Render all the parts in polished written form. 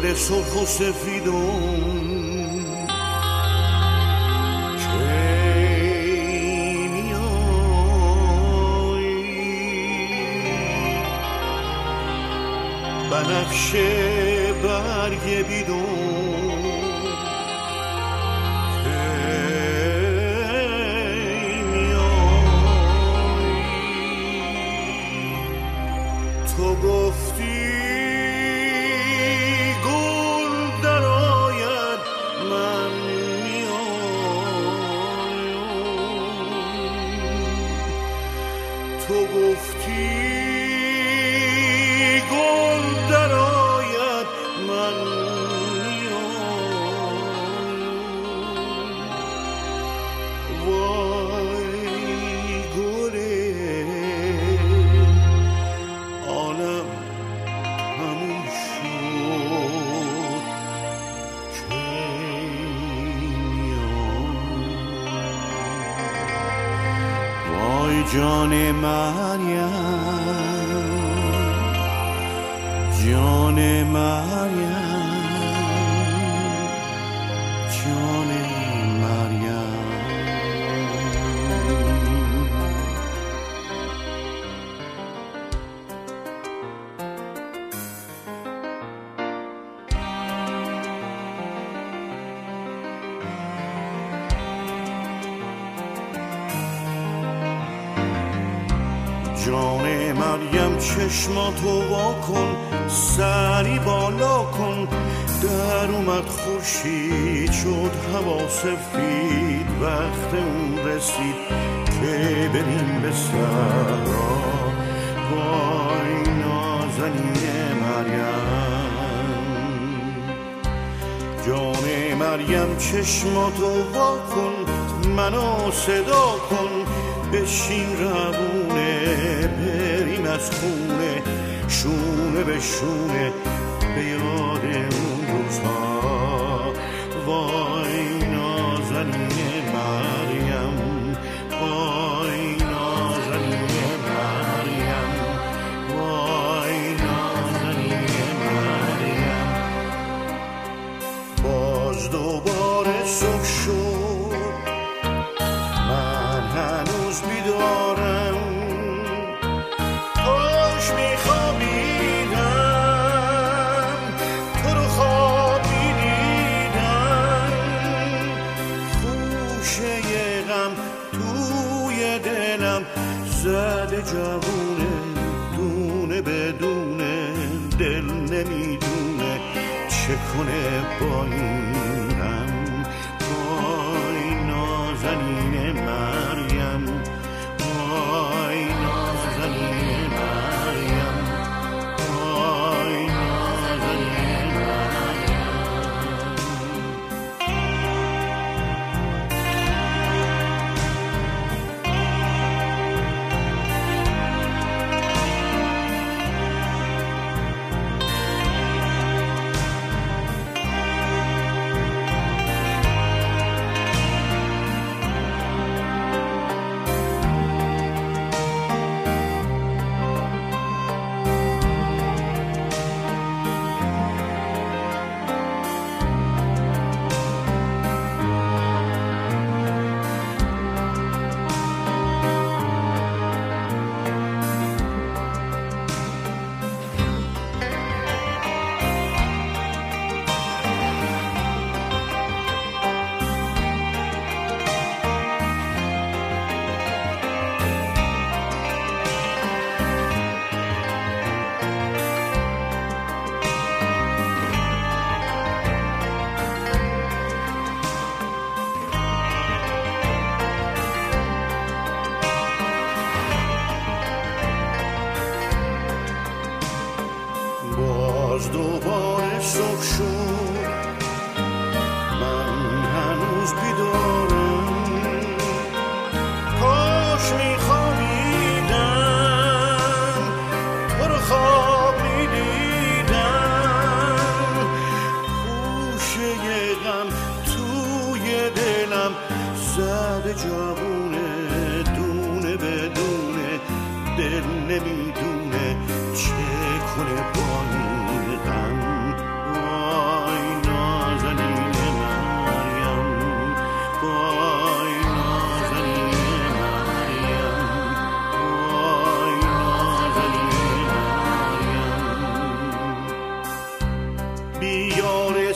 گل سرخ و سفیدم بنفشه برگ بیدون کی میای تو گفتی گل درآید من میایم تو گفتی جان مریم جان مریم جان مریم جان مریم چشماتو وا کن سری بالا کن در اومد خورشید شد هوا سفید وقت اون رسید که بریم به صحرا وای نازنین مریم جان مریم چشماتو وا کن منو صدا کن بشین روونه بریم از خونه شونه به شونه به یاد اون روزها وای نازنین مریم وای نازنین مریم وای نازنین مریم باز دوباره صبح شد من هنوز بیدارم کاش میخوابیدم تو رو خواب میدیدم خوشه غم توی دلم زده جوونه دونه بدونه دل نمیدونه چه کنه با این غم وای نازنین مریم وای نازنین مریم وای نازنین مریم باز دوباره صبح شد من هنوز بیدارم کاش میخوابیدم تو رو خواب میدیدم خوشه غم توی دلم زده جوونه دونه بدونه دل نمیدونه چه کنه با این غم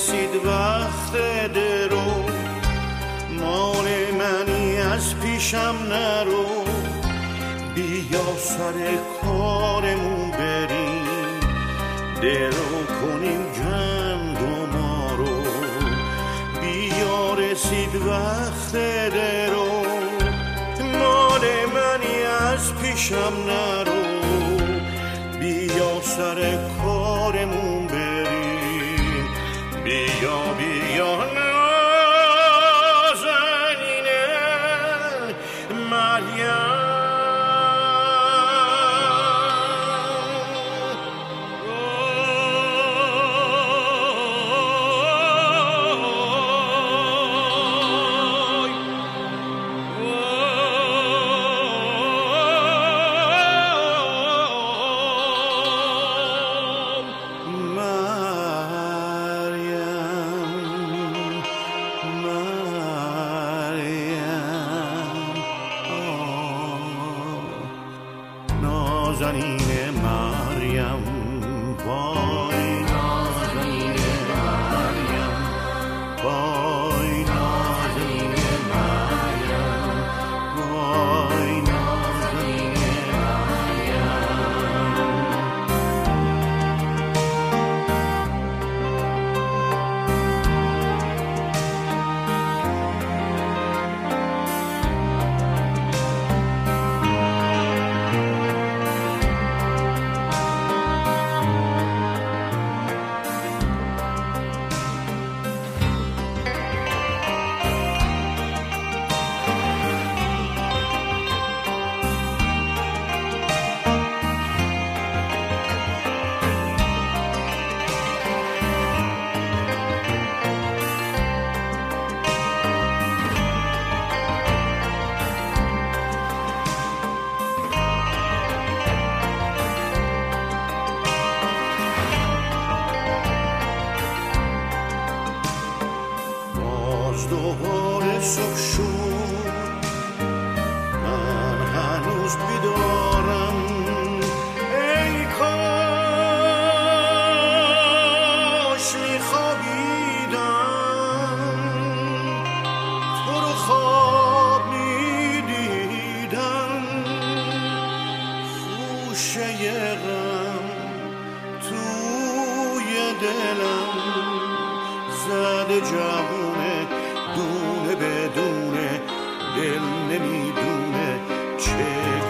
رسید وقت درو، مال منی از پیشم نرو، بیا سر کارمون بریم، درو کنیم گندما رو. بیا رسید وقت درو، مال منی از پیشم نرو، بیا سر کارمون بریم، بیا بیا نازنینه مریم. نازنین مریم، وای نازنین مریم، وای نازنین مریم، وای نازنین دوباره صبح شد، من هنوز بیدارم، ای کاش میخوابیدم، تو رو خواب میدیدم، خوشه غم توی دلم زده جوونه، دونه بدونه دل نمیدونه چه